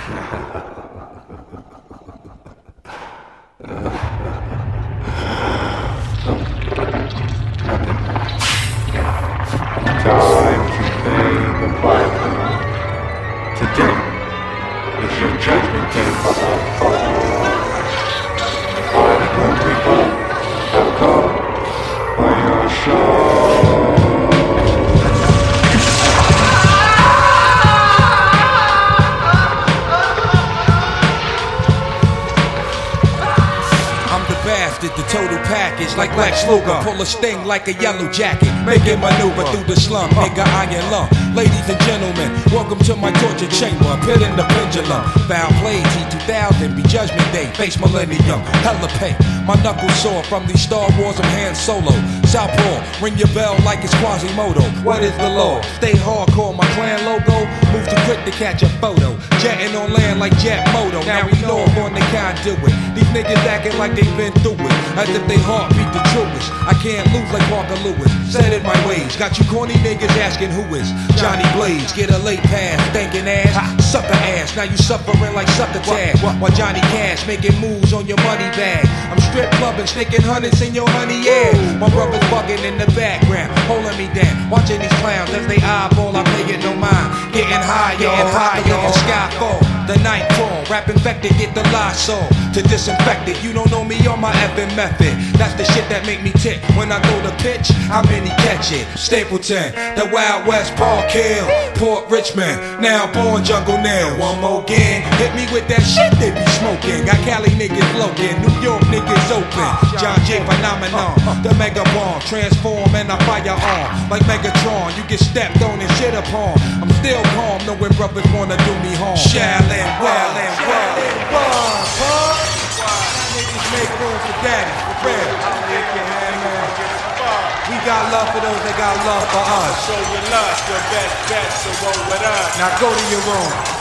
Time to pay the price. Today is your judgment day. All the good people have come for your show. Bastard, the total package like Lex Luger. Pull a sting like a yellow jacket. Make it maneuver through the slum, nigga iron lung. Ladies and gentlemen, welcome to my torture chamber. Pit in the pendulum. Foul play, T2000, be judgment day. Face millennium, hella pay. My knuckles sore from these Star Wars, I'm Han Solo. Southpaw, ring your bell like it's Quasimodo. What is the law? Stay hardcore, my clan logo. Move too quick to catch a photo. Jetting on land like Jet Moto. Now we know on they can't do it. These niggas acting like they've been through it, as if they heart beat the truest. I can't lose like Parker Lewis. Set in my ways. Got you corny niggas asking who is Johnny Blaze. Get a late pass, thinking ass, sucker ass. Now you suffering like sucker tag. While Johnny Cash making moves on your money bag. I'm strip clubbing, sticking hundreds in your honey, yeah. My brother's bugging in the background, holding me down. Watching these clowns as they eyeball, I pay it no mind. Getting higher, skyfall. The night call, rap infected, get the Lysol to disinfect it. You don't know me on my effing method. That's the shit that make me tick. When I go to pitch, how many catch it? Stapleton, the Wild West, Park Hill, Port Richmond, now born Jungle Nail. One more again, hit me with that shit they be smoking. Got Cali niggas floating, New York niggas open. John J phenomenon, the mega bomb, transform and I fire on like Megatron. You get stepped on and shit upon. I'm still calm, knowing brothers wanna do me harm. Shaolin, wildin', niggas make room for daddy, for real. We got love for those that got love for us. Show your love, your best bet, so roll with us. Now go to your room.